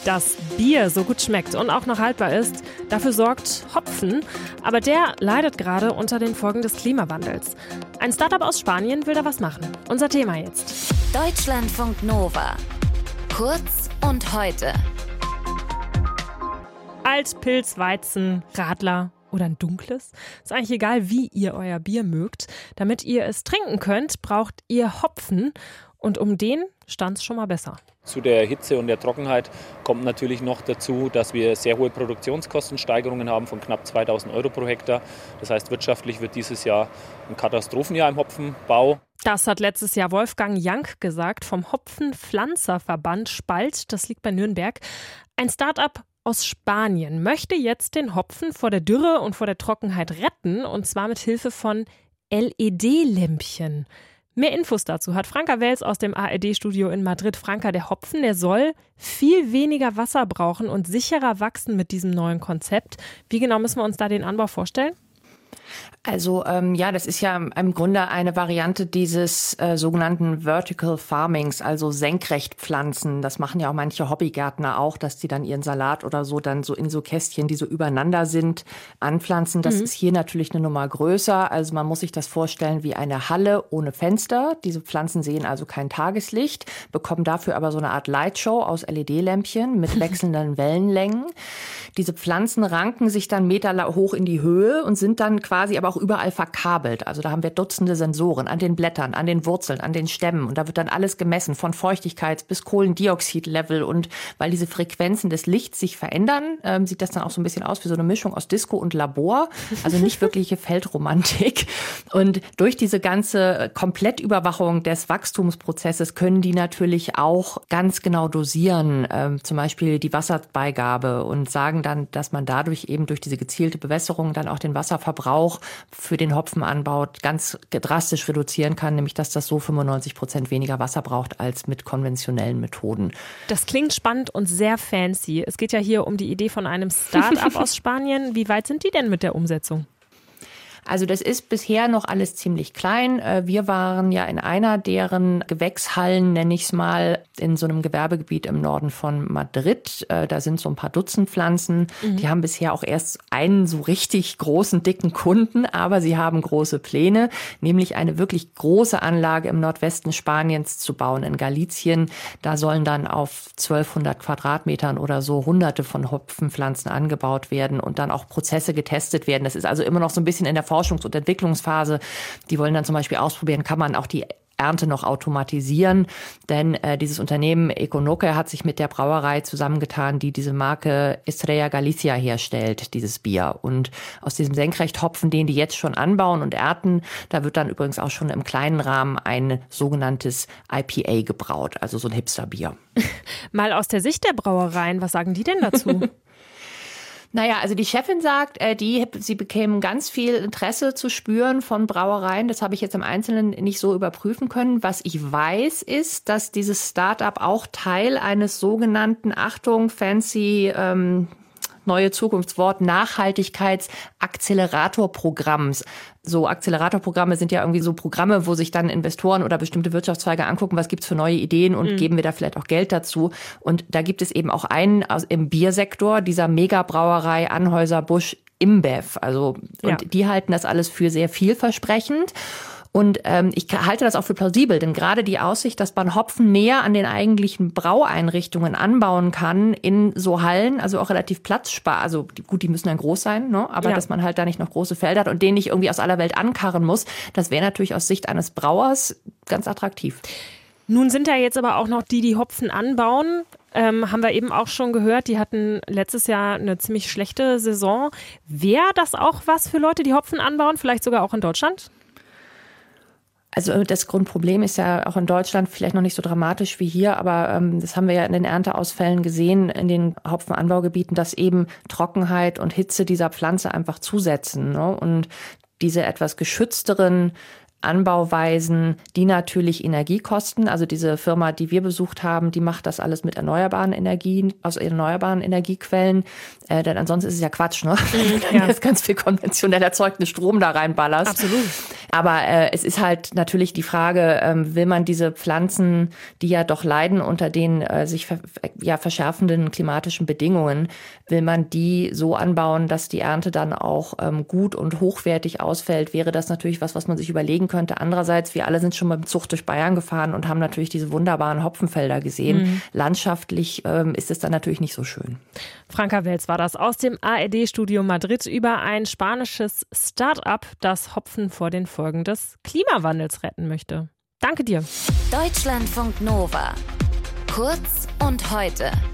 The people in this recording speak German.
Dass Bier so gut schmeckt und auch noch haltbar ist, dafür sorgt Hopfen. Aber der leidet gerade unter den Folgen des Klimawandels. Ein Startup aus Spanien will da was machen. Unser Thema jetzt. Deutschlandfunk Nova. Kurz und heute. Alt, Pilz, Weizen, Radler oder ein dunkles. Ist eigentlich egal, wie ihr euer Bier mögt. Damit ihr es trinken könnt, braucht ihr Hopfen. Und um den stand es schon mal besser. Zu der Hitze und der Trockenheit kommt natürlich noch dazu, dass wir sehr hohe Produktionskostensteigerungen haben von knapp 2.000 Euro pro Hektar. Das heißt, wirtschaftlich wird dieses Jahr ein Katastrophenjahr im Hopfenbau. Das hat letztes Jahr Wolfgang Jank gesagt vom Hopfenpflanzerverband Spalt. Das liegt bei Nürnberg. Ein Start-up aus Spanien möchte jetzt den Hopfen vor der Dürre und vor der Trockenheit retten. Und zwar mit Hilfe von LED-Lämpchen. Mehr Infos dazu hat Franka Wels aus dem ARD-Studio in Madrid. Franka, der Hopfen, der soll viel weniger Wasser brauchen und sicherer wachsen mit diesem neuen Konzept. Wie genau müssen wir uns da den Anbau vorstellen? Also das ist ja im Grunde eine Variante dieses sogenannten Vertical Farmings, also Senkrechtpflanzen. Das machen ja auch manche Hobbygärtner auch, dass die dann ihren Salat oder so dann so in so Kästchen, die so übereinander sind, anpflanzen. Das ist hier natürlich eine Nummer größer. Also man muss sich das vorstellen wie eine Halle ohne Fenster. Diese Pflanzen sehen also kein Tageslicht, bekommen dafür aber so eine Art Lightshow aus LED-Lämpchen mit wechselnden Wellenlängen. Diese Pflanzen ranken sich dann Meter hoch in die Höhe und sind dann quasi aber auch überall verkabelt. Also da haben wir Dutzende Sensoren an den Blättern, an den Wurzeln, an den Stämmen. Und da wird dann alles gemessen, von Feuchtigkeits- bis Kohlendioxidlevel. Und weil diese Frequenzen des Lichts sich verändern, sieht das dann auch so ein bisschen aus wie so eine Mischung aus Disco und Labor. Also nicht wirkliche Feldromantik. Und durch diese ganze Komplettüberwachung des Wachstumsprozesses können die natürlich auch ganz genau dosieren, zum Beispiel die Wasserbeigabe, und sagen dann, dass man dadurch eben durch diese gezielte Bewässerung dann auch den Wasserverbrauch für den Hopfenanbau ganz drastisch reduzieren kann, nämlich dass das so 95% weniger Wasser braucht als mit konventionellen Methoden. Das klingt spannend und sehr fancy. Es geht ja hier um die Idee von einem Start-up aus Spanien. Wie weit sind die denn mit der Umsetzung? Also das ist bisher noch alles ziemlich klein. Wir waren ja in einer deren Gewächshallen, nenne ich es mal, in so einem Gewerbegebiet im Norden von Madrid. Da sind so ein paar Dutzend Pflanzen. Die haben bisher auch erst einen so richtig großen, dicken Kunden, aber sie haben große Pläne, nämlich eine wirklich große Anlage im Nordwesten Spaniens zu bauen, in Galicien. Da sollen dann auf 1200 Quadratmetern oder so Hunderte von Hopfenpflanzen angebaut werden und dann auch Prozesse getestet werden. Das ist also immer noch so ein bisschen in der Forschungs- und Entwicklungsphase. Die wollen dann zum Beispiel ausprobieren, kann man auch die Ernte noch automatisieren, denn dieses Unternehmen Econoque hat sich mit der Brauerei zusammengetan, die diese Marke Estrella Galicia herstellt, dieses Bier. Und aus diesem Senkrechthopfen, den die jetzt schon anbauen und ernten, da wird dann übrigens auch schon im kleinen Rahmen ein sogenanntes IPA gebraut, also so ein Hipsterbier. Mal aus der Sicht der Brauereien, was sagen die denn dazu? Naja, also die Chefin sagt, sie bekämen ganz viel Interesse zu spüren von Brauereien. Das habe ich jetzt im Einzelnen nicht so überprüfen können. Was ich weiß, ist, dass dieses Start-up auch Teil eines sogenannten, Achtung, fancy neue Zukunftswort, Nachhaltigkeitsakzeleratorprogramms. So Acceleratorprogramme sind ja irgendwie so Programme, wo sich dann Investoren oder bestimmte Wirtschaftszweige angucken, was gibt's für neue Ideen und geben wir da vielleicht auch Geld dazu. Und da gibt es eben auch einen im Biersektor, dieser Megabrauerei Anheuser-Busch InBev. Also, und die halten das alles für sehr vielversprechend. Und ich halte das auch für plausibel, denn gerade die Aussicht, dass man Hopfen näher an den eigentlichen Braueinrichtungen anbauen kann in so Hallen, also auch relativ platzsparend, also gut, die müssen dann groß sein, ne? Aber dass man halt da nicht noch große Felder hat und den nicht irgendwie aus aller Welt ankarren muss, das wäre natürlich aus Sicht eines Brauers ganz attraktiv. Nun sind da jetzt aber auch noch die Hopfen anbauen. Haben wir eben auch schon gehört, die hatten letztes Jahr eine ziemlich schlechte Saison. Wäre das auch was für Leute, die Hopfen anbauen, vielleicht sogar auch in Deutschland? Also das Grundproblem ist ja auch in Deutschland vielleicht noch nicht so dramatisch wie hier, aber das haben wir ja in den Ernteausfällen gesehen, in den Hopfenanbaugebieten, dass eben Trockenheit und Hitze dieser Pflanze einfach zusetzen, ne? Und diese etwas geschützteren Anbauweisen, die natürlich Energie kosten. Also diese Firma, die wir besucht haben, die macht das alles mit erneuerbaren Energien, aus erneuerbaren Energiequellen. Denn ansonsten ist es ja Quatsch, ne? Wenn du jetzt ganz viel konventionell erzeugten Strom da reinballerst. Absolut. Aber es ist halt natürlich die Frage, will man diese Pflanzen, die ja doch leiden unter den sich verschärfenden klimatischen Bedingungen, will man die so anbauen, dass die Ernte dann auch gut und hochwertig ausfällt, wäre das natürlich was man sich überlegen könnte. Andererseits, wir alle sind schon mit dem Zug durch Bayern gefahren und haben natürlich diese wunderbaren Hopfenfelder gesehen. Landschaftlich ist es dann natürlich nicht so schön. Franka Welz war das aus dem ARD-Studio Madrid über ein spanisches Start-up, das Hopfen vor den Folgen des Klimawandels retten möchte. Danke dir. Deutschlandfunk Nova. Kurz und heute.